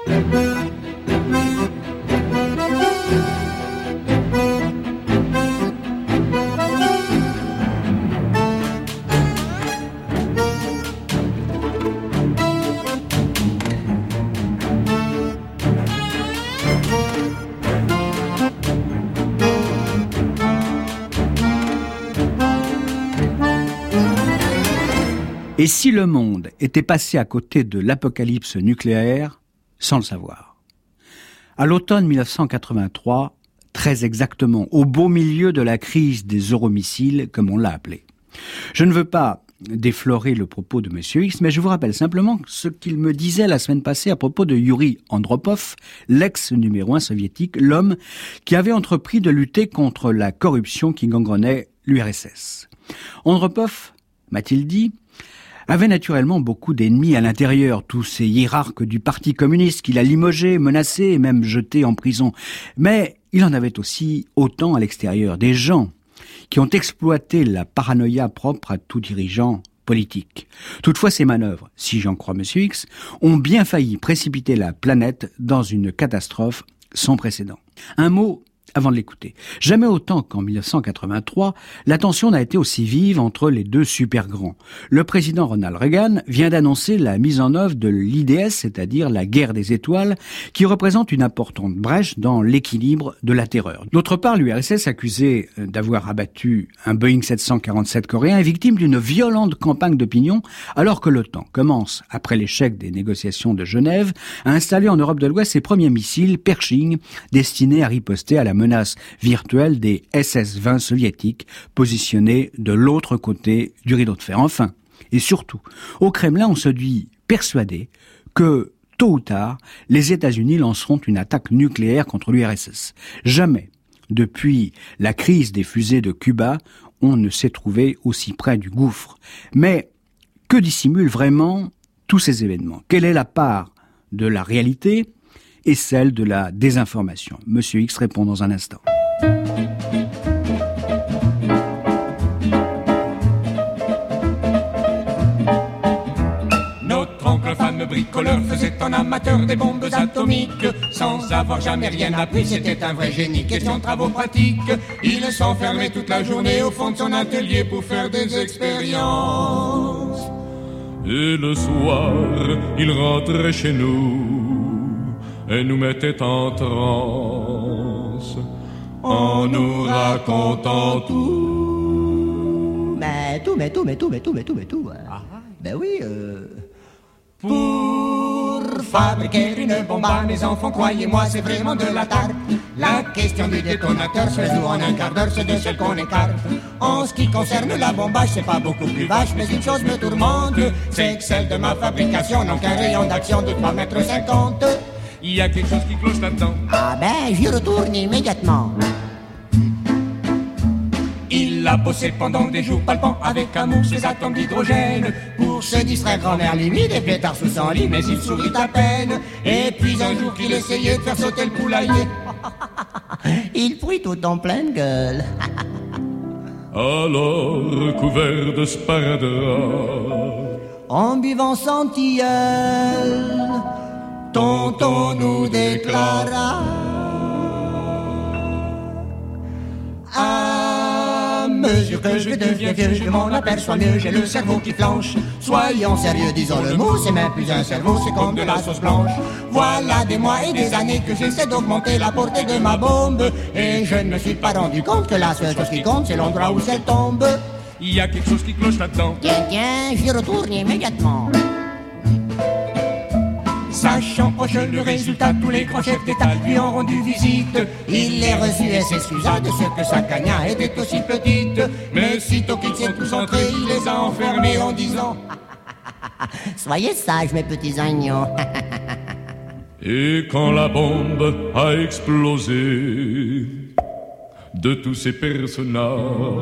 Et si le monde était passé à côté de l'apocalypse nucléaire sans le savoir? À l'automne 1983, très exactement, au beau milieu de la crise des euromissiles, comme on l'a appelé. Je ne veux pas déflorer le propos de M. X, mais je vous rappelle simplement ce qu'il me disait la semaine passée à propos de Yuri Andropov, l'ex-numéro 1 soviétique, l'homme qui avait entrepris de lutter contre la corruption qui gangrenait l'URSS. Andropov, m'a-t-il dit, avait naturellement beaucoup d'ennemis à l'intérieur, tous ces hiérarques du Parti communiste qu'il a limogés, menacés et même jetés en prison. Mais il en avait aussi autant à l'extérieur, des gens qui ont exploité la paranoïa propre à tout dirigeant politique. Toutefois, ces manœuvres, si j'en crois M. X, ont bien failli précipiter la planète dans une catastrophe sans précédent. Un mot avant de l'écouter. Jamais autant qu'en 1983, la tension n'a été aussi vive entre les deux super grands. Le président Ronald Reagan vient d'annoncer la mise en œuvre de l'IDS, c'est-à-dire la guerre des étoiles, qui représente une importante brèche dans l'équilibre de la terreur. D'autre part, l'URSS, accusée d'avoir abattu un Boeing 747 coréen, est victime d'une violente campagne d'opinion, alors que l'OTAN commence, après l'échec des négociations de Genève, à installer en Europe de l'Ouest ses premiers missiles Pershing, destinés à riposter à la menace virtuelle des SS-20 soviétiques positionnés de l'autre côté du rideau de fer. Enfin, et surtout, au Kremlin, on se dit persuadé que, tôt ou tard, les États-Unis lanceront une attaque nucléaire contre l'URSS. Jamais, depuis la crise des fusées de Cuba, on ne s'est trouvé aussi près du gouffre. Mais que dissimulent vraiment tous ces événements? Quelle est la part de la réalité et celle de la désinformation? Monsieur X répond dans un instant. Notre oncle fameux bricoleur faisait un amateur des bombes atomiques. Sans avoir jamais rien appris, c'était un vrai génie. Question de travaux pratiques, il s'enfermait toute la journée au fond de son atelier pour faire des expériences. Et le soir, il rentrait chez nous et nous mettait en transe en nous racontant tout. Mais tout. Ben oui, Pour fabriquer une bombe à mes enfants, croyez-moi, c'est vraiment de la tarte. La question du détonateur se résout en un quart d'heure, c'est de ce qu'on écarte. En ce qui concerne la bombage, c'est pas beaucoup plus vache, mais une chose me tourmente, c'est que celle de ma fabrication n'a qu'un rayon d'action de 3,50 mètres. Il y a quelque chose qui cloche là-dedans. ah ben j'y retourne immédiatement. Il a bossé pendant des jours, palpant avec amour ses atomes d'hydrogène. Pour se distraire en air limite, des pétards sous son lit, mais il sourit à peine. Et puis un jour qu'il essayait de faire sauter le poulailler, Il fruit tout en pleine gueule. Alors, couvert de sparadrap, En buvant sans tilleul, tonton nous déclara: à mesure que je deviens vieux, je m'en aperçois mieux, j'ai le cerveau qui flanche. Soyons sérieux, disons le mot, c'est même plus un cerveau, c'est comme de la sauce blanche. Voilà des mois et des années que j'essaie d'augmenter la portée de ma bombe, et je ne me suis pas rendu compte que la seule chose qui compte, c'est l'endroit où elle tombe. il y a quelque chose qui cloche là-dedans. Tiens, j'y retourne immédiatement. Sachant proche le résultat, tous les grands chefs d'État lui ont rendu visite. Il les reçut et s'excusa de ce que sa cagna était aussi petite. Mais sitôt qu'ils sont tous entrés, il les a enfermés en disant: Soyez sages, mes petits agneaux. Et quand la bombe a explosé, de tous ces personnages,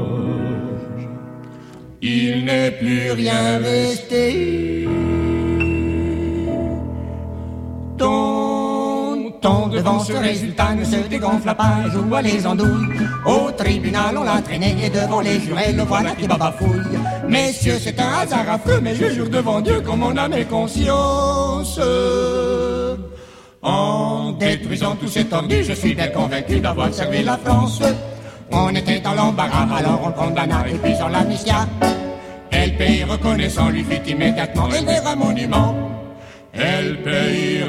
il n'est plus rien resté. Tonton, devant ce résultat, ne se dégonfla pas, joua les andouilles. Au tribunal, on l'a traîné et devant les jurés, le voilà qui babafouille. Messieurs, c'est un hasard affreux, mais je jure devant Dieu, comme mon âme et conscience, détruisant tous ces tordus, je suis bien convaincu d'avoir servi la France. On était dans l'embarras, alors on condamna et puis on l'amnistia. Et le pays reconnaissant lui fit immédiatement élever un monument. Et le pays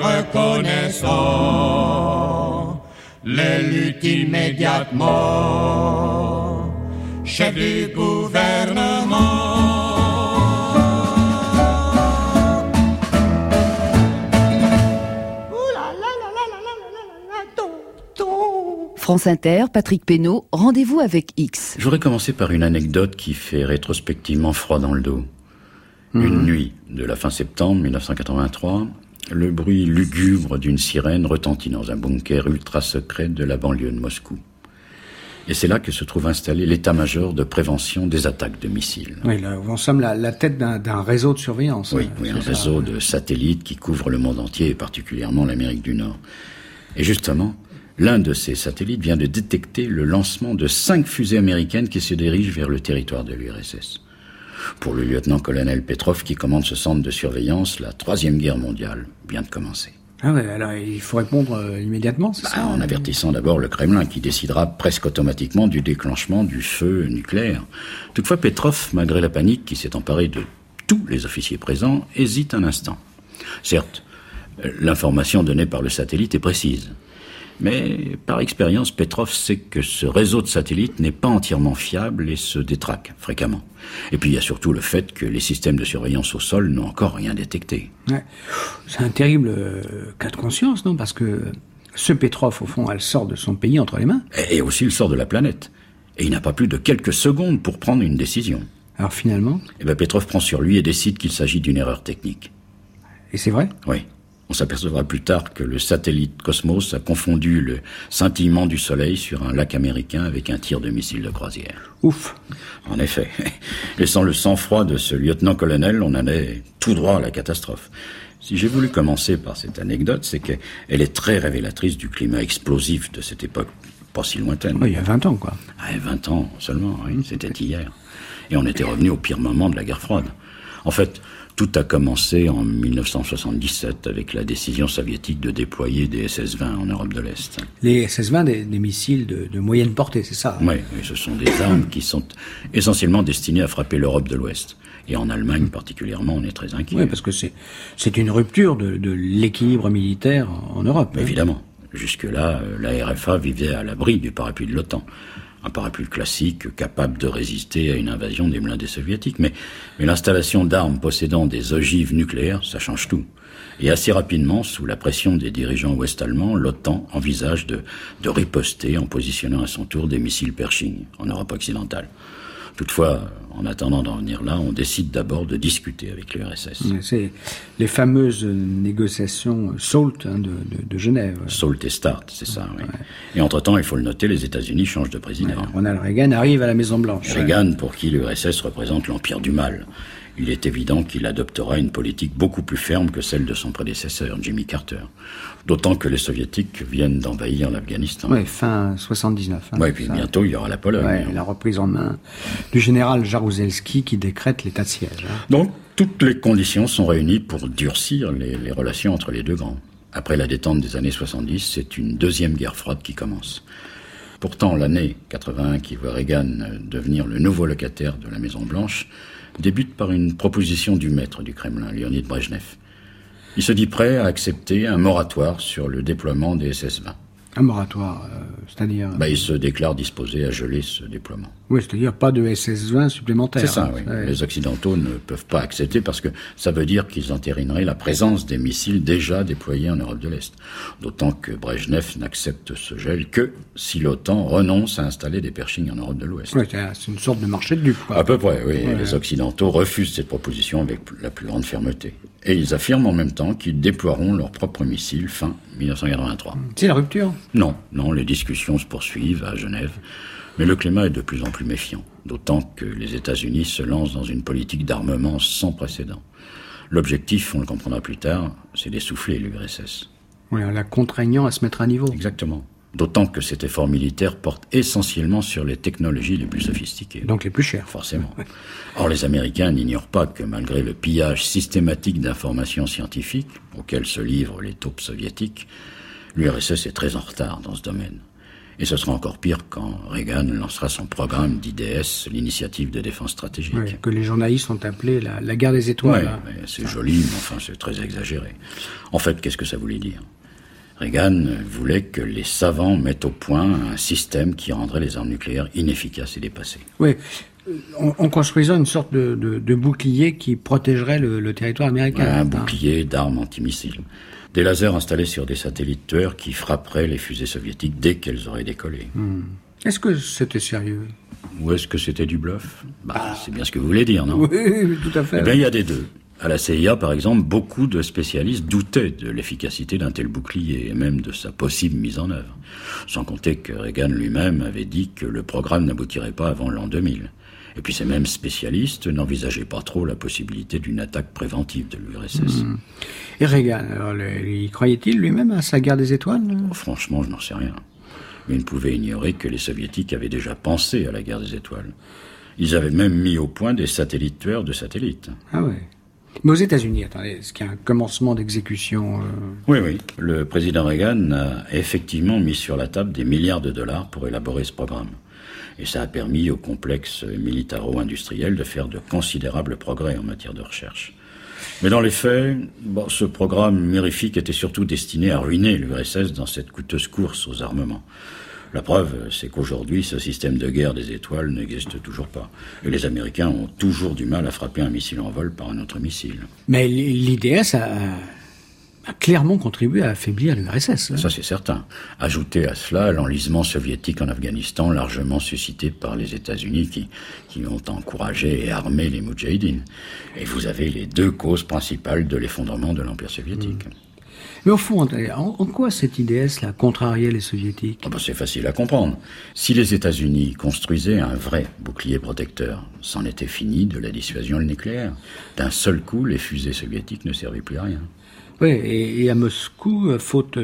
reconnaissant l'élut immédiatement chef du gouvernement. France Inter, Patrick Pénaud, rendez-vous avec X. Je voudrais commencer par une anecdote qui fait rétrospectivement froid dans le dos. Une nuit de la fin septembre 1983, le bruit lugubre d'une sirène retentit dans un bunker ultra secret de la banlieue de Moscou. Et c'est là que se trouve installé l'état-major de prévention des attaques de missiles. Oui, là, nous sommes la tête d'un réseau de surveillance. Oui, un réseau de satellites qui couvre le monde entier et particulièrement l'Amérique du Nord. Et justement, l'un de ces satellites vient de détecter le lancement de 5 fusées américaines qui se dirigent vers le territoire de l'URSS. Pour le lieutenant-colonel Petrov qui commande ce centre de surveillance, la 3e guerre mondiale vient de commencer. Ah ouais, alors il faut répondre immédiatement, c'est ça ? En avertissant d'abord le Kremlin qui décidera presque automatiquement du déclenchement du feu nucléaire. Toutefois, Petrov, malgré la panique qui s'est emparée de tous les officiers présents, hésite un instant. Certes, l'information donnée par le satellite est précise. Mais par expérience, Petrov sait que ce réseau de satellites n'est pas entièrement fiable et se détraque fréquemment. Et puis il y a surtout le fait que les systèmes de surveillance au sol n'ont encore rien détecté. Ouais. C'est un terrible cas de conscience, non ? Parce que ce Petrov, au fond, elle sort de son pays entre les mains. Et aussi il sort de la planète. Et il n'a pas plus de quelques secondes pour prendre une décision. Alors finalement ? Petrov prend sur lui et décide qu'il s'agit d'une erreur technique. Et c'est vrai ? Oui. On s'apercevra plus tard que le satellite Cosmos a confondu le scintillement du soleil sur un lac américain avec un tir de missile de croisière. Ouf. En effet. Et sans le sang-froid de ce lieutenant-colonel, on allait tout droit à la catastrophe. Si j'ai voulu commencer par cette anecdote, c'est qu'elle est très révélatrice du climat explosif de cette époque pas si lointaine. Oui, il y a 20 ans, quoi. 20 ans seulement, oui, c'était hier. Et on était revenu au pire moment de la guerre froide. En fait, tout a commencé en 1977 avec la décision soviétique de déployer des SS-20 en Europe de l'Est. Les SS-20, des missiles de moyenne portée, c'est ça ? Oui, ce sont des armes qui sont essentiellement destinées à frapper l'Europe de l'Ouest. Et en Allemagne particulièrement, on est très inquiet. Oui, parce que c'est une rupture de l'équilibre militaire en Europe. Évidemment. Jusque-là, la RFA vivait à l'abri du parapluie de l'OTAN. Un parapluie classique capable de résister à une invasion des blindés soviétiques. Mais l'installation d'armes possédant des ogives nucléaires, ça change tout. Et assez rapidement, sous la pression des dirigeants ouest-allemands, l'OTAN envisage de riposter en positionnant à son tour des missiles Pershing en Europe occidentale. Toutefois, en attendant d'en venir là, on décide d'abord de discuter avec l'URSS. C'est les fameuses négociations SALT de Genève. SALT et START, c'est ça, oui. Ouais. Et entre-temps, il faut le noter, les États-Unis changent de président. Ouais, Ronald Reagan arrive à la Maison-Blanche. Reagan, pour qui l'URSS représente l'empire du mal. Il est évident qu'il adoptera une politique beaucoup plus ferme que celle de son prédécesseur, Jimmy Carter. D'autant que les Soviétiques viennent d'envahir l'Afghanistan. Oui, fin 79. Oui, et puis ça. Bientôt, il y aura la Pologne. Ouais, la reprise en main du général Jaruzelski qui décrète l'état de siège. Donc, toutes les conditions sont réunies pour durcir les relations entre les deux grands. Après la détente des années 70, c'est une deuxième guerre froide qui commence. Pourtant, l'année 81, qui voit Reagan devenir le nouveau locataire de la Maison-Blanche, débute par une proposition du maître du Kremlin, Leonid Brejnev. Il se dit prêt à accepter un moratoire sur le déploiement des SS-20. Un moratoire, c'est-à-dire... Il se déclare disposé à geler ce déploiement. Oui, c'est-à-dire pas de SS-20 supplémentaires. C'est ça, oui. Ouais. Les Occidentaux ne peuvent pas accepter parce que ça veut dire qu'ils entérineraient la présence des missiles déjà déployés en Europe de l'Est. D'autant que Brejnev n'accepte ce gel que si l'OTAN renonce à installer des Pershing en Europe de l'Ouest. Oui, c'est une sorte de marché de dupes, quoi. À peu près, oui. Ouais. Les Occidentaux refusent cette proposition avec la plus grande fermeté. Et ils affirment en même temps qu'ils déploieront leurs propres missiles fin 1983. C'est la rupture ? Non, les discussions se poursuivent à Genève. Mais le climat est de plus en plus méfiant, d'autant que les États-Unis se lancent dans une politique d'armement sans précédent. L'objectif, on le comprendra plus tard, c'est d'essouffler l'URSS. Oui, en la contraignant à se mettre à niveau. Exactement. D'autant que cet effort militaire porte essentiellement sur les technologies les plus sophistiquées. Donc les plus chères. Forcément. Or, les Américains n'ignorent pas que malgré le pillage systématique d'informations scientifiques, auxquelles se livrent les taupes soviétiques, L'URSS est très en retard dans ce domaine. Et ce sera encore pire quand Reagan lancera son programme d'IDS, l'initiative de défense stratégique. Oui, que les journalistes ont appelé la guerre des étoiles. Oui, c'est joli, mais enfin c'est très exagéré. En fait, qu'est-ce que ça voulait dire ? Reagan voulait que les savants mettent au point un système qui rendrait les armes nucléaires inefficaces et dépassées. Oui, en construisant une sorte de bouclier qui protégerait le territoire américain. Un bouclier d'armes antimissiles. Des lasers installés sur des satellites tueurs qui frapperaient les fusées soviétiques dès qu'elles auraient décollé. Est-ce que c'était sérieux ? Ou est-ce que c'était du bluff ? C'est bien ce que vous voulez dire, non ? Oui, tout à fait. Eh bien, il y a des deux. À la CIA, par exemple, beaucoup de spécialistes doutaient de l'efficacité d'un tel bouclier et même de sa possible mise en œuvre. Sans compter que Reagan lui-même avait dit que le programme n'aboutirait pas avant l'an 2000. Et puis ces mêmes spécialistes n'envisageaient pas trop la possibilité d'une attaque préventive de l'URSS. Et Reagan, alors, y croyait-il lui-même à sa guerre des étoiles ? Franchement, je n'en sais rien. Mais il ne pouvait ignorer que les soviétiques avaient déjà pensé à la guerre des étoiles. Ils avaient même mis au point des satellites tueurs de satellites. Ah ouais. Mais aux États-Unis, attendez, est-ce qu'il y a un commencement d'exécution Oui. Le président Reagan a effectivement mis sur la table des milliards de dollars pour élaborer ce programme. Et ça a permis au complexe militaro-industriel de faire de considérables progrès en matière de recherche. Mais dans les faits, ce programme mirifique était surtout destiné à ruiner l'URSS dans cette coûteuse course aux armements. La preuve, c'est qu'aujourd'hui, ce système de guerre des étoiles n'existe toujours pas. Et les Américains ont toujours du mal à frapper un missile en vol par un autre missile. Mais l'IDS a clairement contribué à affaiblir l'URSS. Ça, c'est certain. Ajoutez à cela l'enlisement soviétique en Afghanistan, largement suscité par les États-Unis qui ont encouragé et armé les moudjahidines. Et vous avez les deux causes principales de l'effondrement de l'Empire soviétique. Mais au fond, en quoi cette IDS-là contrariait les soviétiques ? C'est facile à comprendre. Si les États-Unis construisaient un vrai bouclier protecteur, c'en était fini de la dissuasion nucléaire. D'un seul coup, les fusées soviétiques ne servaient plus à rien. Oui, et à Moscou, faute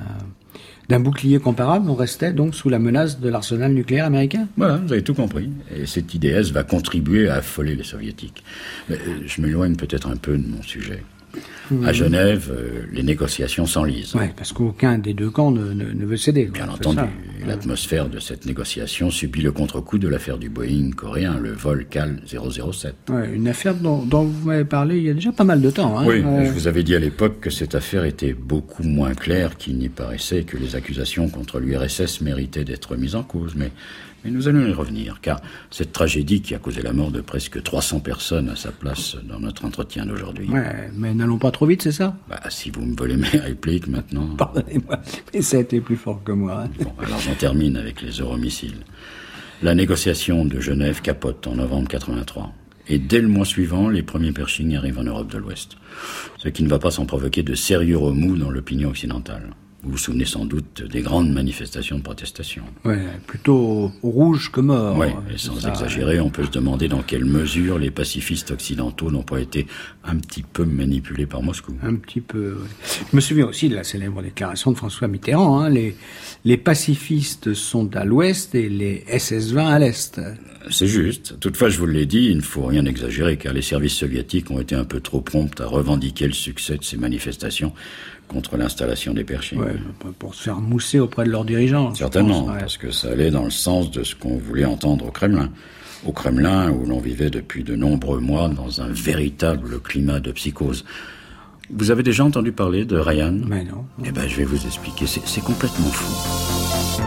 d'un bouclier comparable, on restait donc sous la menace de l'arsenal nucléaire américain ? Voilà, vous avez tout compris. Et cette IDS va contribuer à affoler les soviétiques. Mais je m'éloigne peut-être un peu de mon sujet. À Genève, les négociations s'enlisent. Oui, parce qu'aucun des deux camps ne veut céder. Bien entendu. L'atmosphère de cette négociation subit le contre-coup de l'affaire du Boeing coréen, le vol CAL 007. Ouais, une affaire dont vous m'avez parlé il y a déjà pas mal de temps. Oui, je vous avais dit à l'époque que cette affaire était beaucoup moins claire qu'il n'y paraissait, que les accusations contre l'URSS méritaient d'être mises en cause. Mais nous allons y revenir, car cette tragédie qui a causé la mort de presque 300 personnes a sa place dans notre entretien d'aujourd'hui. Ouais, mais n'allons pas trop vite, c'est ça ? Si vous me volez mes répliques maintenant... Pardonnez-moi, mais ça a été plus fort que moi. Bon, alors j'en termine avec les euromissiles. La négociation de Genève capote en novembre 83. Et dès le mois suivant, les premiers Pershing arrivent en Europe de l'Ouest. Ce qui ne va pas sans provoquer de sérieux remous dans l'opinion occidentale. Vous vous souvenez sans doute des grandes manifestations de protestation. Oui, plutôt rouge que mort. Oui, et sans exagérer, on peut se demander dans quelle mesure les pacifistes occidentaux n'ont pas été un petit peu manipulés par Moscou. Un petit peu, oui. Je me souviens aussi de la célèbre déclaration de François Mitterrand. Les pacifistes sont à l'ouest et les SS-20 à l'est. C'est juste. Toutefois, je vous l'ai dit, il ne faut rien exagérer, car les services soviétiques ont été un peu trop prompts à revendiquer le succès de ces manifestations contre l'installation des Pershing. Ouais, pour se faire mousser auprès de leurs dirigeants. Certainement, parce que ça allait dans le sens de ce qu'on voulait entendre au Kremlin. Au Kremlin, où l'on vivait depuis de nombreux mois dans un véritable climat de psychose. Vous avez déjà entendu parler de Ryan ? Mais non. Eh ben, je vais vous expliquer. C'est complètement fou.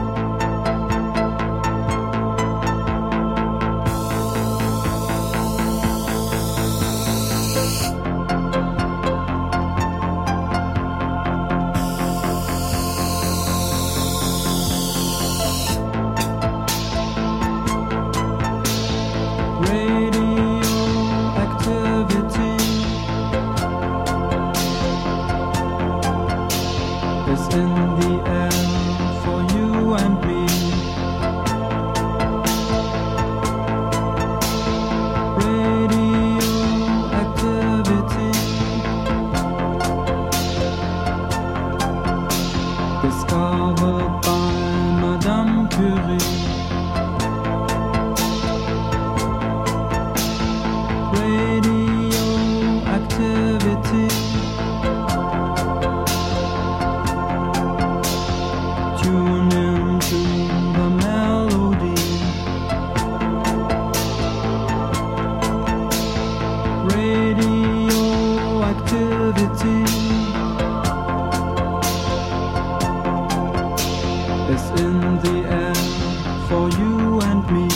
is in the air for you and me.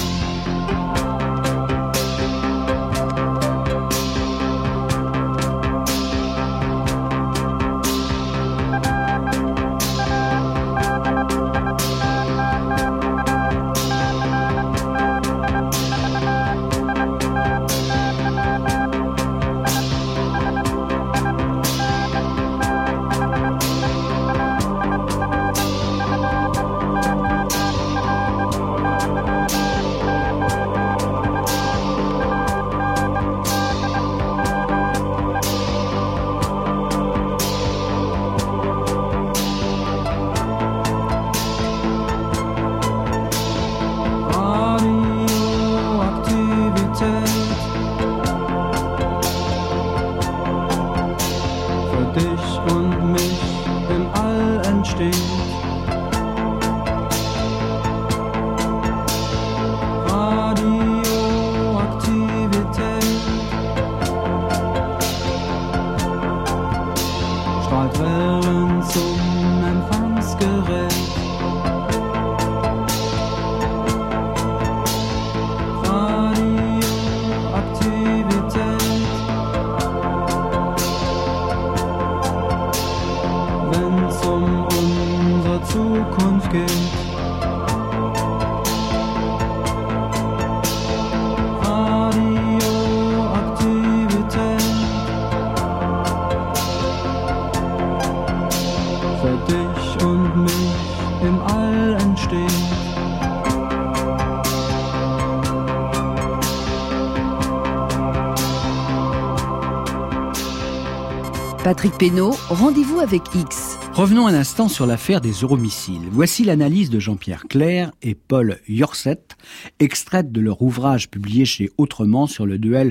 Patrick Pénaud, rendez-vous avec X. Revenons un instant sur l'affaire des euromissiles. Voici l'analyse de Jean-Pierre Clair et Paul Yorset, extraite de leur ouvrage publié chez Autrement sur le duel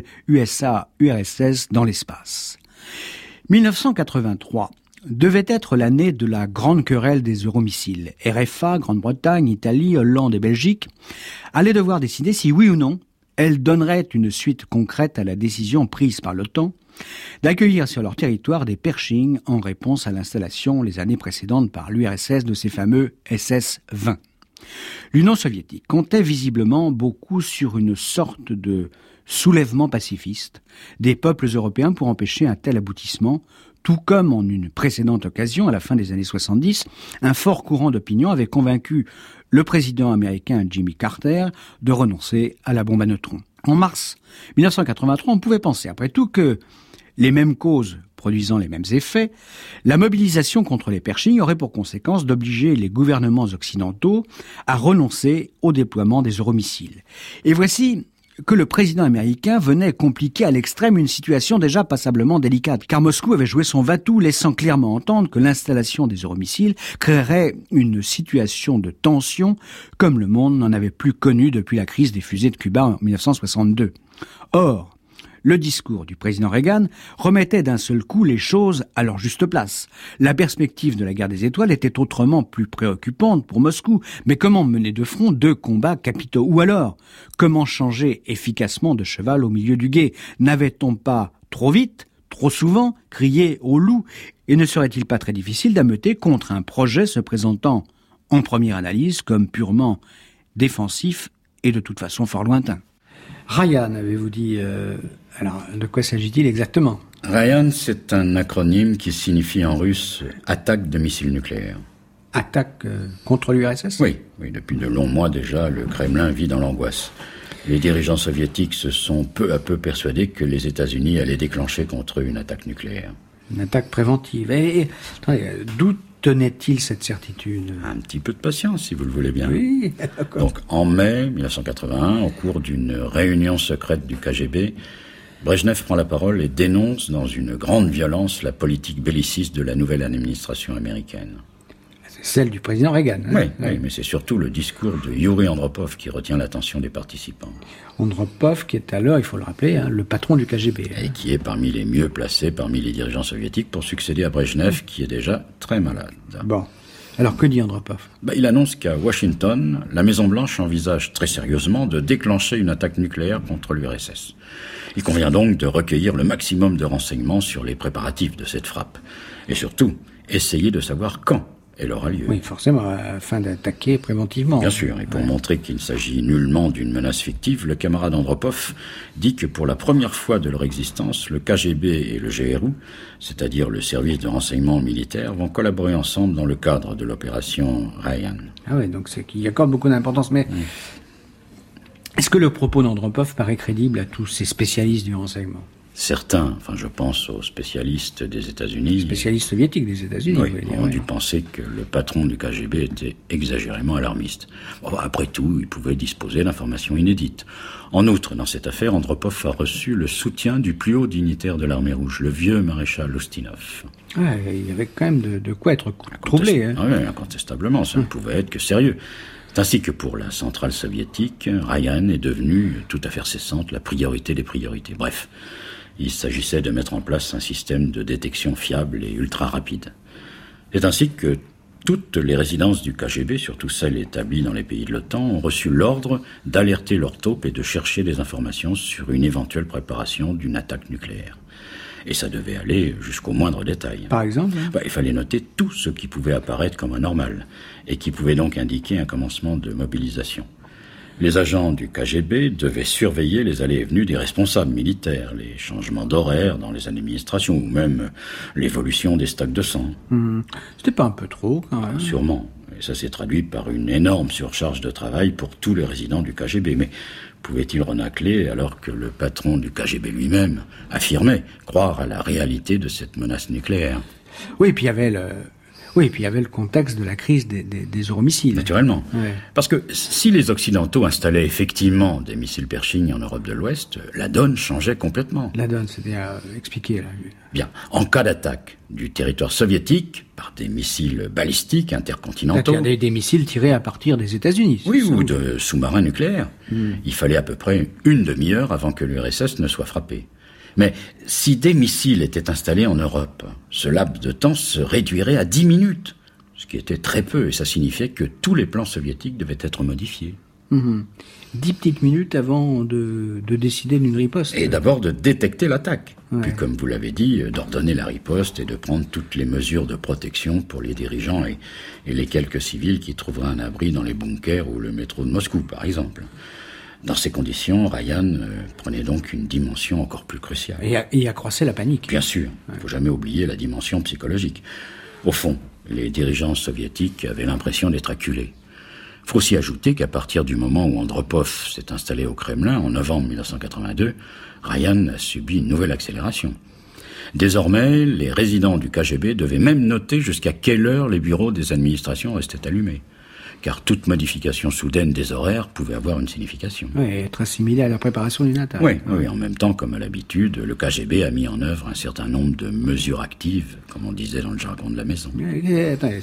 USA-URSS dans l'espace. 1983 devait être l'année de la grande querelle des euromissiles. RFA, Grande-Bretagne, Italie, Hollande et Belgique allaient devoir décider si oui ou non elles donneraient une suite concrète à la décision prise par l'OTAN d'accueillir sur leur territoire des Pershing en réponse à l'installation les années précédentes par l'URSS de ces fameux SS-20. L'Union soviétique comptait visiblement beaucoup sur une sorte de soulèvement pacifiste des peuples européens pour empêcher un tel aboutissement, tout comme en une précédente occasion, à la fin des années 70, un fort courant d'opinion avait convaincu le président américain Jimmy Carter de renoncer à la bombe à neutrons. En mars 1983, on pouvait penser, après tout, que les mêmes causes produisant les mêmes effets, la mobilisation contre les Pershing aurait pour conséquence d'obliger les gouvernements occidentaux à renoncer au déploiement des euromissiles. Et voici que le président américain venait compliquer à l'extrême une situation déjà passablement délicate, car Moscou avait joué son va-tout, laissant clairement entendre que l'installation des euromissiles créerait une situation de tension comme le monde n'en avait plus connu depuis la crise des fusées de Cuba en 1962. Or, le discours du président Reagan remettait d'un seul coup les choses à leur juste place. La perspective de la guerre des étoiles était autrement plus préoccupante pour Moscou. Mais comment mener de front deux combats capitaux? Ou alors, comment changer efficacement de cheval au milieu du gué? N'avait-on pas trop vite, trop souvent, crié au loup? Et ne serait-il pas très difficile d'ameuter contre un projet se présentant en première analyse comme purement défensif et de toute façon fort lointain? Ryan, avez-vous dit... Alors, de quoi s'agit-il exactement? Ryan, c'est un acronyme qui signifie en russe « attaque de missiles nucléaires ». Attaque contre l'URSS? Oui, depuis de longs mois déjà, le Kremlin vit dans l'angoisse. Les dirigeants soviétiques se sont peu à peu persuadés que les États-Unis allaient déclencher contre eux une attaque nucléaire. Une attaque préventive. Et d'où tenait-il cette certitude? Un petit peu de patience, si vous le voulez bien. Oui, d'accord. Donc, en mai 1981, au cours d'une réunion secrète du KGB, Brejnev prend la parole et dénonce dans une grande violence la politique belliciste de la nouvelle administration américaine. C'est celle du président Reagan. Hein? Oui, mais c'est surtout le discours de Yuri Andropov qui retient l'attention des participants. Andropov, qui est alors, il faut le rappeler, le patron du KGB. Et qui est parmi les mieux placés parmi les dirigeants soviétiques pour succéder à Brejnev, qui est déjà très malade. Bon. Alors, que dit Andropov? Il annonce qu'à Washington, la Maison-Blanche envisage très sérieusement de déclencher une attaque nucléaire contre l'URSS. Il convient donc de recueillir le maximum de renseignements sur les préparatifs de cette frappe. Et surtout, essayer de savoir quand elle aura lieu. Oui, forcément, afin d'attaquer préventivement. Bien sûr, et pour montrer qu'il ne s'agit nullement d'une menace fictive, le camarade Andropov dit que pour la première fois de leur existence, le KGB et le GRU, c'est-à-dire le service de renseignement militaire, vont collaborer ensemble dans le cadre de l'opération Ryan. Ah oui, donc c'est qu'il y accorde beaucoup d'importance, mais est-ce que le propos d'Andropov paraît crédible à tous ces spécialistes du renseignement ? Certains, je pense aux spécialistes des États-Unis... Spécialistes soviétiques des États-Unis, oui, vous voulez dire, ont dû penser que le patron du KGB était exagérément alarmiste. Bon, après tout, il pouvait disposer d'informations inédites. En outre, dans cette affaire, Andropov a reçu le soutien du plus haut dignitaire de l'armée rouge, le vieux maréchal Ustinov. Ouais, il y avait quand même de quoi être troublé. Hein. Oui, incontestablement, ça ne pouvait être que sérieux. C'est ainsi que pour la centrale soviétique, Ryan est devenue, tout à fait cessante, la priorité des priorités. Bref, il s'agissait de mettre en place un système de détection fiable et ultra rapide. C'est ainsi que toutes les résidences du KGB, surtout celles établies dans les pays de l'OTAN, ont reçu l'ordre d'alerter leurs taupes et de chercher des informations sur une éventuelle préparation d'une attaque nucléaire. Et ça devait aller jusqu'au moindre détail. Par exemple Il fallait noter tout ce qui pouvait apparaître comme anormal et qui pouvait donc indiquer un commencement de mobilisation. Les agents du KGB devaient surveiller les allées et venues des responsables militaires, les changements d'horaire dans les administrations ou même l'évolution des stocks de sang. C'était pas un peu trop, quand même? Sûrement. Et ça s'est traduit par une énorme surcharge de travail pour tous les résidents du KGB. Mais pouvait-il renâcler alors que le patron du KGB lui-même affirmait croire à la réalité de cette menace nucléaire? Oui, puis il y avait le contexte de la crise des euromissiles. Naturellement. Ouais. Parce que si les Occidentaux installaient effectivement des missiles Pershing en Europe de l'Ouest, la donne changeait complètement. La donne, c'était à expliquer, là. Bien. En cas d'attaque du territoire soviétique par des missiles balistiques intercontinentaux... Des missiles tirés à partir des États-Unis. Oui, ou de sous-marins nucléaires. Il fallait à peu près une demi-heure avant que l'URSS ne soit frappée. Mais si des missiles étaient installés en Europe, ce laps de temps se réduirait à 10 minutes, ce qui était très peu, et ça signifiait que tous les plans soviétiques devaient être modifiés. 10 petites minutes avant de décider d'une riposte. Et d'abord de détecter l'attaque. Ouais. Puis, comme vous l'avez dit, d'ordonner la riposte et de prendre toutes les mesures de protection pour les dirigeants et les quelques civils qui trouveraient un abri dans les bunkers ou le métro de Moscou, par exemple. Dans ces conditions, Ryan prenait donc une dimension encore plus cruciale. Et accroissait la panique. Bien sûr, il ne faut jamais oublier la dimension psychologique. Au fond, les dirigeants soviétiques avaient l'impression d'être acculés. Il faut aussi ajouter qu'à partir du moment où Andropov s'est installé au Kremlin, en novembre 1982, Ryan a subi une nouvelle accélération. Désormais, les résidents du KGB devaient même noter jusqu'à quelle heure les bureaux des administrations restaient allumés. Car toute modification soudaine des horaires pouvait avoir une signification. Oui, être assimilé à la préparation d'une attaque. Oui, en même temps, comme à l'habitude, le KGB a mis en œuvre un certain nombre de mesures actives, comme on disait dans le jargon de la maison. Attendez,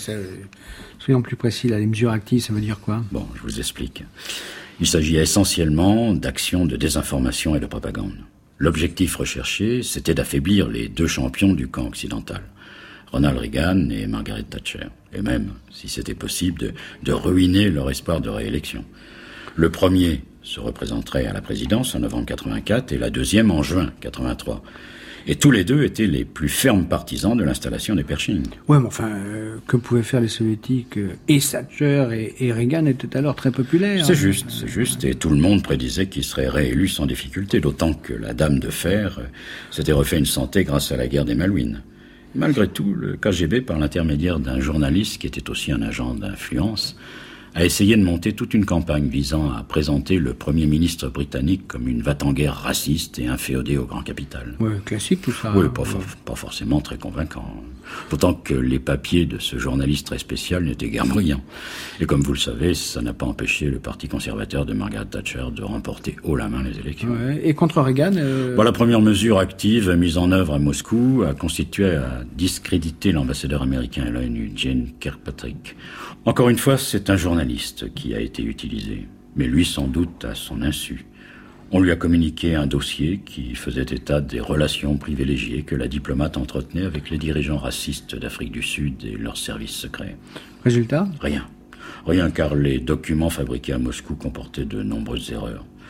soyons plus précis, là, les mesures actives, ça veut dire quoi? Bon, je vous explique. Il s'agit essentiellement d'actions de désinformation et de propagande. L'objectif recherché, c'était d'affaiblir les deux champions du camp occidental, Ronald Reagan et Margaret Thatcher, et même, si c'était possible, de ruiner leur espoir de réélection. Le premier se représenterait à la présidence en novembre 84 et la deuxième en juin 83. Et tous les deux étaient les plus fermes partisans de l'installation des Pershing. Ouais, mais enfin, que pouvaient faire les soviétiques? Et Thatcher et Reagan étaient alors très populaires. C'est juste, et tout le monde prédisait qu'il serait réélu sans difficulté, d'autant que la dame de fer s'était refait une santé grâce à la guerre des Malouines. Malgré tout, le KGB, par l'intermédiaire d'un journaliste qui était aussi un agent d'influence, a essayé de monter toute une campagne visant à présenter le Premier ministre britannique comme une va-t-en-guerre raciste et inféodé au grand capital. Oui, classique tout ça. Oui, pas forcément très convaincant. Pourtant que les papiers de ce journaliste très spécial n'étaient guère brillants. Et comme vous le savez, ça n'a pas empêché le parti conservateur de Margaret Thatcher de remporter haut la main les élections. Ouais. Et contre Reagan La première mesure active mise en œuvre à Moscou a constitué à discréditer l'ambassadeur américain à l'ONU, Jane Kirkpatrick. Encore une fois, c'est un journaliste qui a été utilisé, mais lui sans doute à son insu. On lui a communiqué un dossier qui faisait état des relations privilégiées que la diplomate entretenait avec les dirigeants racistes d'Afrique du Sud et leurs services secrets. Résultat? Rien, car les documents fabriqués à Moscou comportaient de nombreuses erreurs.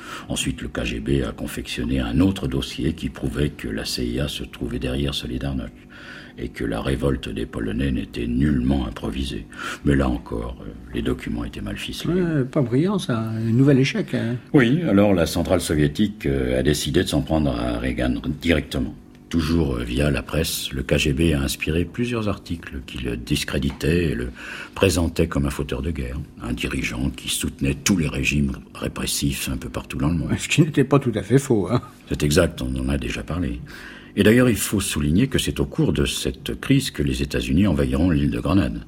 Ensuite, le KGB a confectionné un autre dossier qui prouvait que la CIA se trouvait derrière Solidarność et que la révolte des Polonais n'était nullement improvisée. Mais là encore, les documents étaient mal ficelés. Pas brillant, ça. Un nouvel échec. Hein. Oui, alors la centrale soviétique a décidé de s'en prendre à Reagan directement. Toujours via la presse, le KGB a inspiré plusieurs articles qui le discréditaient et le présentaient comme un fauteur de guerre. Un dirigeant qui soutenait tous les régimes répressifs un peu partout dans le monde. Ce qui n'était pas tout à fait faux. Hein. C'est exact, on en a déjà parlé. Et d'ailleurs, il faut souligner que c'est au cours de cette crise que les États-Unis envahiront l'île de Grenade.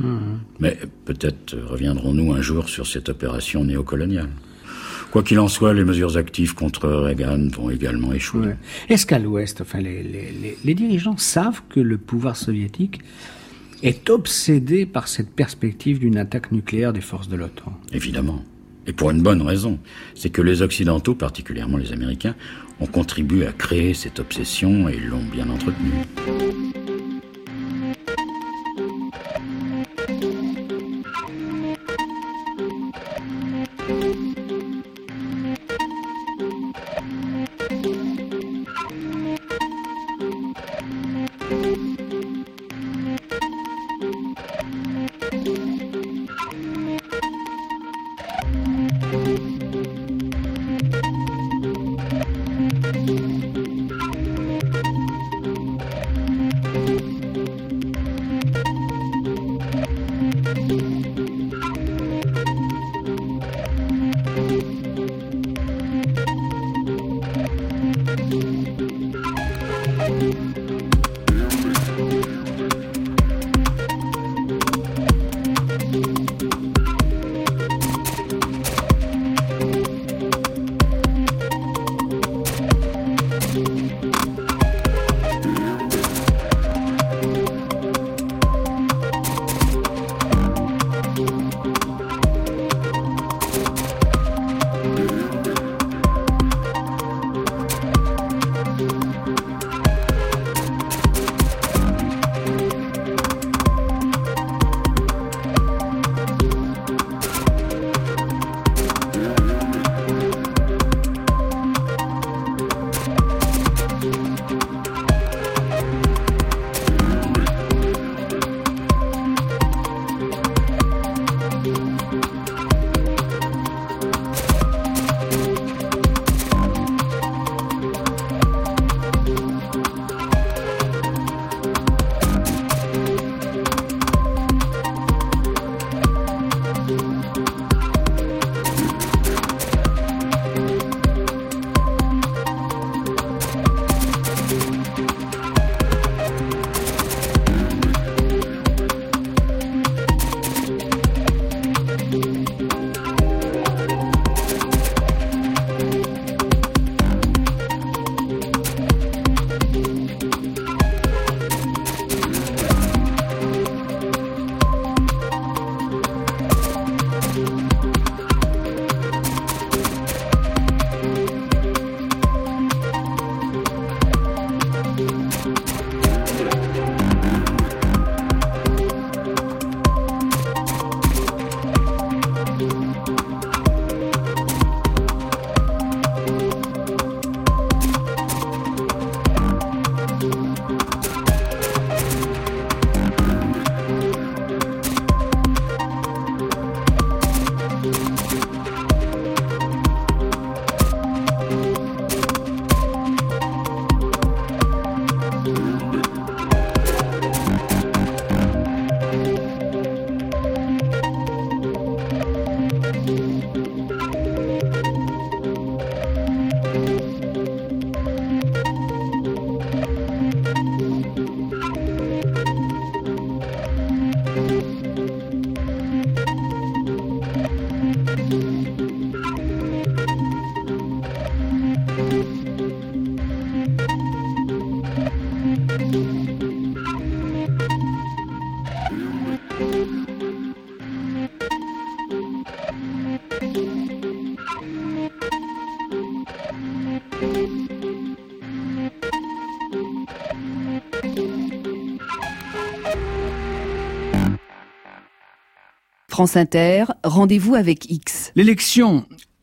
Mais peut-être reviendrons-nous un jour sur cette opération néocoloniale. Quoi qu'il en soit, les mesures actives contre Reagan vont également échouer. Ouais. Est-ce qu'à l'Ouest, les dirigeants savent que le pouvoir soviétique est obsédé par cette perspective d'une attaque nucléaire des forces de l'OTAN ? Évidemment. Et pour une bonne raison. C'est que les Occidentaux, particulièrement les Américains, ont contribué à créer cette obsession et l'ont bien entretenue. France Inter, rendez-vous avec X. L'élection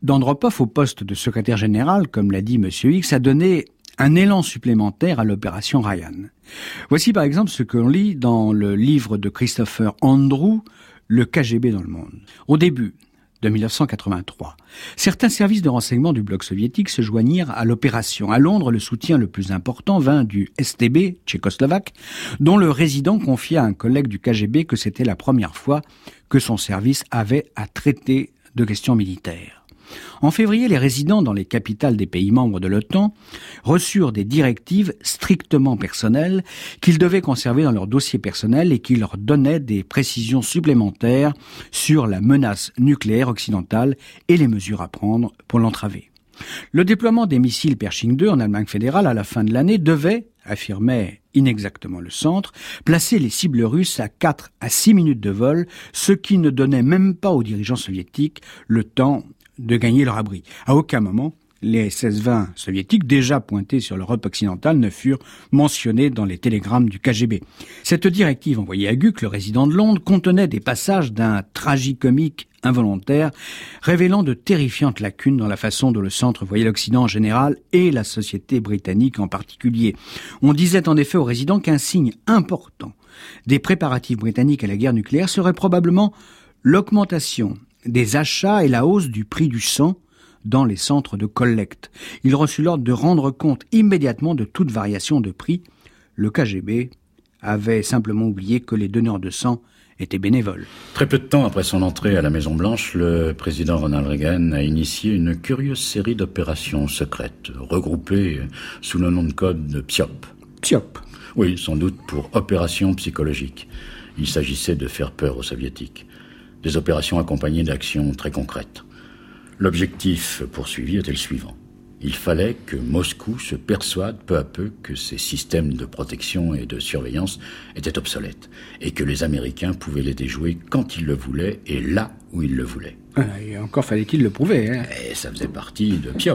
d'Andropov au poste de secrétaire général, comme l'a dit M. X, a donné un élan supplémentaire à l'opération Ryan. Voici par exemple ce que l'on lit dans le livre de Christopher Andrew, Le KGB dans le monde. Au début de 1983, certains services de renseignement du bloc soviétique se joignirent à l'opération. À Londres, le soutien le plus important vint du STB tchécoslovaque, dont le résident confia à un collègue du KGB que c'était la première fois que son service avait à traiter de questions militaires. En février, les résidents dans les capitales des pays membres de l'OTAN reçurent des directives strictement personnelles qu'ils devaient conserver dans leur dossier personnel et qui leur donnaient des précisions supplémentaires sur la menace nucléaire occidentale et les mesures à prendre pour l'entraver. Le déploiement des missiles Pershing II en Allemagne fédérale à la fin de l'année devait, affirmait inexactement le centre, placer les cibles russes à 4 à 6 minutes de vol, ce qui ne donnait même pas aux dirigeants soviétiques le temps de gagner leur abri. À aucun moment, les SS-20 soviétiques, déjà pointés sur l'Europe occidentale, ne furent mentionnés dans les télégrammes du KGB. Cette directive envoyée à Guk, le résident de Londres, contenait des passages d'un tragicomique involontaire, révélant de terrifiantes lacunes dans la façon dont le centre voyait l'Occident en général et la société britannique en particulier. On disait en effet aux résidents qu'un signe important des préparatifs britanniques à la guerre nucléaire serait probablement l'augmentation des achats et la hausse du prix du sang dans les centres de collecte. Il reçut l'ordre de rendre compte immédiatement de toute variation de prix. Le KGB avait simplement oublié que les donneurs de sang étaient bénévoles. Très peu de temps après son entrée à la Maison-Blanche, le président Ronald Reagan a initié une curieuse série d'opérations secrètes, regroupées sous le nom de code de PSYOP. PSYOP. Oui, sans doute pour opération psychologique. Il s'agissait de faire peur aux soviétiques. Des opérations accompagnées d'actions très concrètes. L'objectif poursuivi était le suivant. Il fallait que Moscou se persuade peu à peu que ses systèmes de protection et de surveillance étaient obsolètes et que les Américains pouvaient les déjouer quand ils le voulaient et là où ils le voulaient. Et encore fallait-il le prouver. Et ça faisait partie de PSYOP.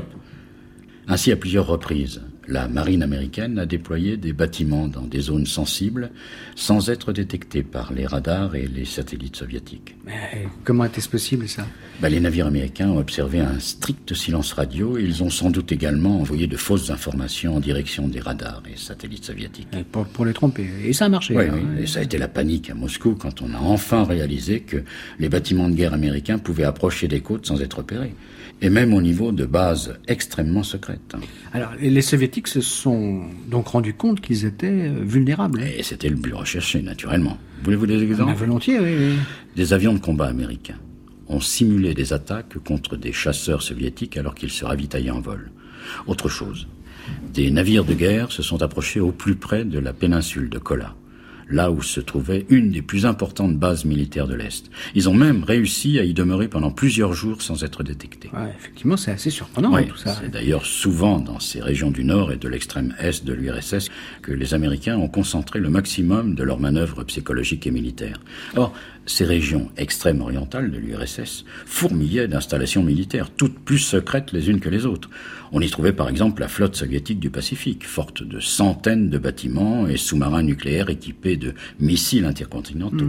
Ainsi, à plusieurs reprises, la marine américaine a déployé des bâtiments dans des zones sensibles sans être détectés par les radars et les satellites soviétiques. Mais comment était-ce possible, ça ? Les navires américains ont observé un strict silence radio et ils ont sans doute également envoyé de fausses informations en direction des radars et satellites soviétiques. Pour les tromper. Et ça a marché. Oui, et ça a été la panique à Moscou quand on a enfin réalisé que les bâtiments de guerre américains pouvaient approcher des côtes sans être repérés. Et même au niveau de bases extrêmement secrètes. Alors, les soviétiques se sont donc rendus compte qu'ils étaient vulnérables. Et c'était le plus recherché, naturellement. Voulez-vous des exemples ? Volontiers, oui. Des avions de combat américains ont simulé des attaques contre des chasseurs soviétiques alors qu'ils se ravitaillaient en vol. Autre chose, des navires de guerre se sont approchés au plus près de la péninsule de Kola, là où se trouvait une des plus importantes bases militaires de l'Est. Ils ont même réussi à y demeurer pendant plusieurs jours sans être détectés. Ouais, effectivement, c'est assez surprenant, tout ça. C'est d'ailleurs souvent dans ces régions du Nord et de l'extrême Est de l'URSS que les Américains ont concentré le maximum de leurs manœuvres psychologiques et militaires. Or, ces régions extrêmes orientales de l'URSS fourmillaient d'installations militaires, toutes plus secrètes les unes que les autres. On y trouvait par exemple la flotte soviétique du Pacifique, forte de centaines de bâtiments et sous-marins nucléaires équipés de missiles intercontinentaux.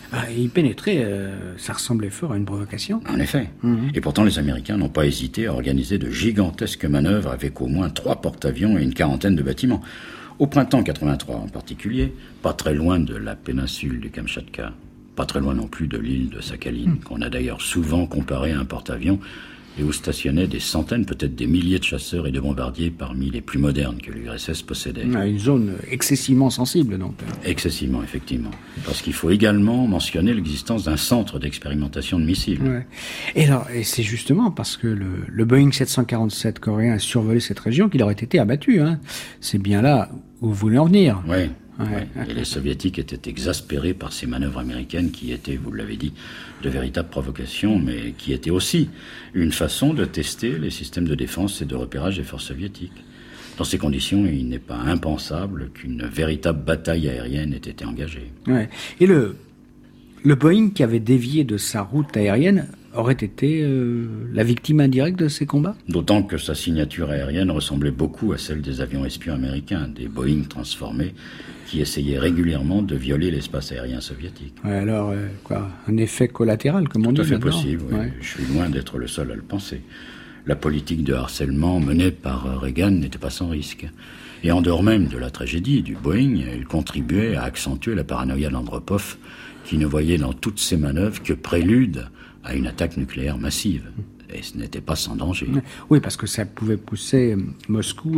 Y pénétrer, ça ressemblait fort à une provocation. En effet. Et pourtant, les Américains n'ont pas hésité à organiser de gigantesques manœuvres avec au moins 3 porte-avions et une quarantaine de bâtiments. Au printemps 83 en particulier, pas très loin de la péninsule du Kamchatka, pas très loin non plus de l'île de Sakhaline, qu'on a d'ailleurs souvent comparé à un porte-avions, et où stationnaient des centaines, peut-être des milliers de chasseurs et de bombardiers parmi les plus modernes que l'URSS possédait. Une zone excessivement sensible, donc. Excessivement, effectivement. Parce qu'il faut également mentionner l'existence d'un centre d'expérimentation de missiles. Ouais. Et c'est justement parce que le Boeing 747 coréen a survolé cette région qu'il aurait été abattu. C'est bien là où vous voulez en venir. Oui. Et les soviétiques étaient exaspérés par ces manœuvres américaines qui étaient, vous l'avez dit, de véritables provocations, mais qui étaient aussi une façon de tester les systèmes de défense et de repérage des forces soviétiques. Dans ces conditions, il n'est pas impensable qu'une véritable bataille aérienne ait été engagée. Ouais. Et le Boeing qui avait dévié de sa route aérienne aurait été la victime indirecte de ces combats ? D'autant que sa signature aérienne ressemblait beaucoup à celle des avions espions américains, des Boeing transformés qui essayaient régulièrement de violer l'espace aérien soviétique. Ouais, alors, un effet collatéral, comme on dit. Tout à fait maintenant. possible, oui. Ouais. Je suis loin d'être le seul à le penser. La politique de harcèlement menée par Reagan n'était pas sans risque. Et en dehors même de la tragédie du Boeing, elle contribuait à accentuer la paranoïa d'Andropov, qui ne voyait dans toutes ces manœuvres que prélude à une attaque nucléaire massive. Et ce n'était pas sans danger. Oui, parce que ça pouvait pousser Moscou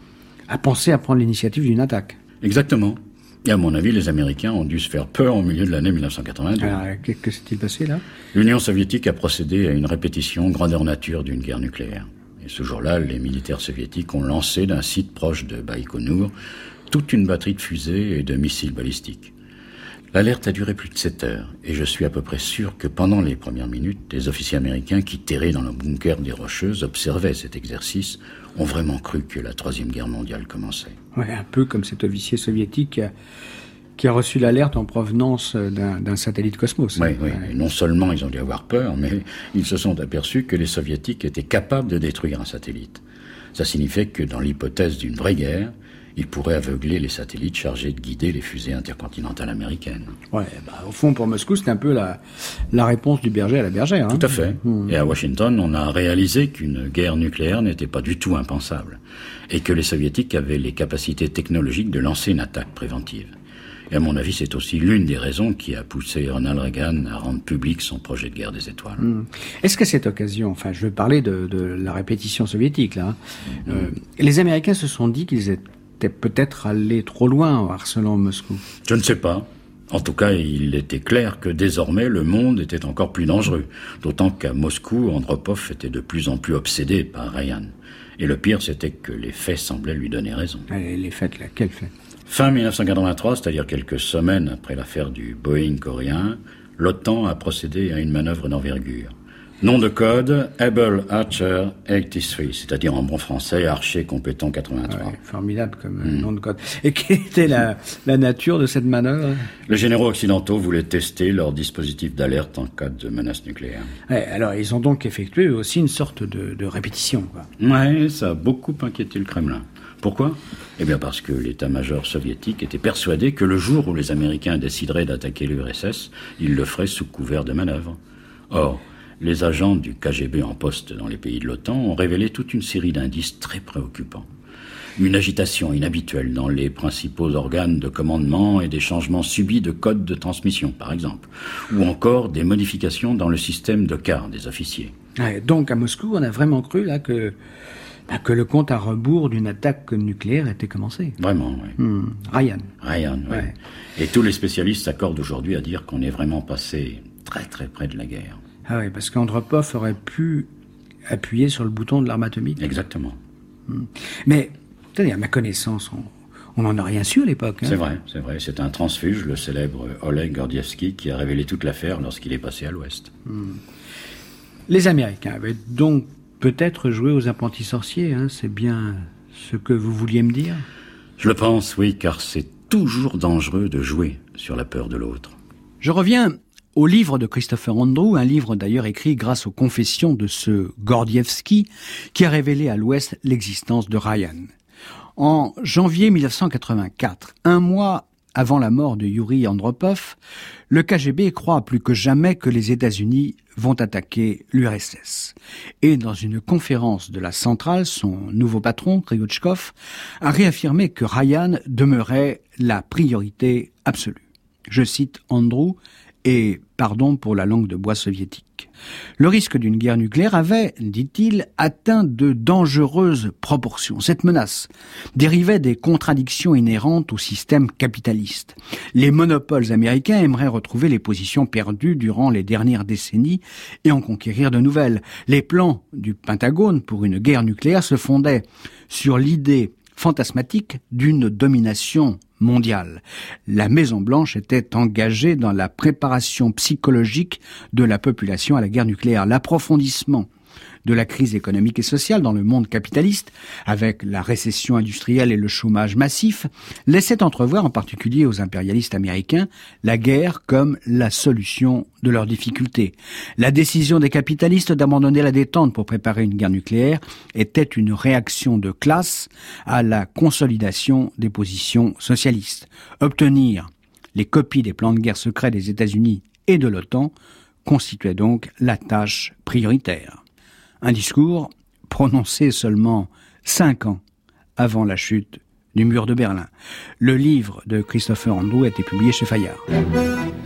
à penser à prendre l'initiative d'une attaque. Exactement. Et à mon avis, les Américains ont dû se faire peur au milieu de l'année 1982. Alors, que s'est-il passé là ? L'Union soviétique a procédé à une répétition grandeur nature d'une guerre nucléaire. Et ce jour-là, les militaires soviétiques ont lancé d'un site proche de Baïkonour toute une batterie de fusées et de missiles balistiques. L'alerte a duré plus de 7 heures, et je suis à peu près sûr que pendant les premières minutes, les officiers américains qui terraient dans le bunker des Rocheuses observaient cet exercice, ont vraiment cru que la Troisième Guerre mondiale commençait. Ouais, un peu comme cet officier soviétique qui a reçu l'alerte en provenance d'un satellite Cosmos. Oui. Et non seulement ils ont dû avoir peur, mais ils se sont aperçus que les soviétiques étaient capables de détruire un satellite. Ça signifiait que dans l'hypothèse d'une vraie guerre, ils pourraient aveugler les satellites chargés de guider les fusées intercontinentales américaines. Ouais, au fond, pour Moscou, c'était un peu la réponse du berger à la bergère. Hein. Tout à fait. Et à Washington, on a réalisé qu'une guerre nucléaire n'était pas du tout impensable, et que les soviétiques avaient les capacités technologiques de lancer une attaque préventive. Et à mon avis, c'est aussi l'une des raisons qui a poussé Ronald Reagan à rendre public son projet de guerre des étoiles. Est-ce qu'à cette occasion, enfin, je veux parler de la répétition soviétique, là, les Américains se sont dit qu'ils étaient peut-être allés trop loin en harcelant Moscou? Je ne sais pas. En tout cas, il était clair que désormais, le monde était encore plus dangereux. D'autant qu'à Moscou, Andropov était de plus en plus obsédé par Ryan. Et le pire, c'était que les faits semblaient lui donner raison. Les faits, là, quels faits? Fin 1983, c'est-à-dire quelques semaines après l'affaire du Boeing coréen, l'OTAN a procédé à une manœuvre d'envergure. Nom de code, Able Archer 83, c'est-à-dire en bon français, Archer compétent 83. Ouais, formidable comme nom de code. Et quelle était la nature de cette manœuvre? Les généraux occidentaux voulaient tester leur dispositif d'alerte en cas de menace nucléaire. Ouais, alors ils ont donc effectué aussi une sorte de répétition, quoi. Ouais, ça a beaucoup inquiété le Kremlin. Pourquoi ? Eh bien parce que l'état-major soviétique était persuadé que le jour où les Américains décideraient d'attaquer l'URSS, ils le feraient sous couvert de manœuvre. Or, les agents du KGB en poste dans les pays de l'OTAN ont révélé toute une série d'indices très préoccupants. Une agitation inhabituelle dans les principaux organes de commandement et des changements subis de codes de transmission, par exemple. Ou encore des modifications dans le système de quart des officiers. Ouais, donc à Moscou, on a vraiment cru là que le compte à rebours d'une attaque nucléaire était commencé. Vraiment, oui. Ryan, oui. Ouais. Et tous les spécialistes s'accordent aujourd'hui à dire qu'on est vraiment passé très très près de la guerre. Ah oui, parce qu'Andropov aurait pu appuyer sur le bouton de l'arme atomique. Exactement. Mais, à ma connaissance, on n'en a rien su à l'époque. Hein. C'est vrai. C'est un transfuge, le célèbre Oleg Gordievsky, qui a révélé toute l'affaire lorsqu'il est passé à l'Ouest. Les Américains avaient donc peut-être joué aux apprentis sorciers, hein. C'est bien ce que vous vouliez me dire? Je le pense, oui, car c'est toujours dangereux de jouer sur la peur de l'autre. Je reviens au livre de Christopher Andrew, un livre d'ailleurs écrit grâce aux confessions de ce Gordievsky qui a révélé à l'Ouest l'existence de Ryan. En janvier 1984, un mois avant la mort de Yuri Andropov, le KGB croit plus que jamais que les États-Unis vont attaquer l'URSS. Et dans une conférence de la centrale, son nouveau patron, Kryuchkov, a réaffirmé que Ryan demeurait la priorité absolue. Je cite Andrew, et pardon pour la langue de bois soviétique. Le risque d'une guerre nucléaire avait, dit-il, atteint de dangereuses proportions. Cette menace dérivait des contradictions inhérentes au système capitaliste. Les monopoles américains aimeraient retrouver les positions perdues durant les dernières décennies et en conquérir de nouvelles. Les plans du Pentagone pour une guerre nucléaire se fondaient sur l'idée fantasmatique d'une domination mondiale. La Maison-Blanche était engagée dans la préparation psychologique de la population à la guerre nucléaire. L'approfondissement de la crise économique et sociale dans le monde capitaliste, avec la récession industrielle et le chômage massif, laissait entrevoir, en particulier aux impérialistes américains, la guerre comme la solution de leurs difficultés. La décision des capitalistes d'abandonner la détente pour préparer une guerre nucléaire était une réaction de classe à la consolidation des positions socialistes. Obtenir les copies des plans de guerre secrets des États-Unis et de l'OTAN constituait donc la tâche prioritaire. Un discours prononcé seulement 5 ans avant la chute du mur de Berlin. Le livre de Christopher Andrew a été publié chez Fayard.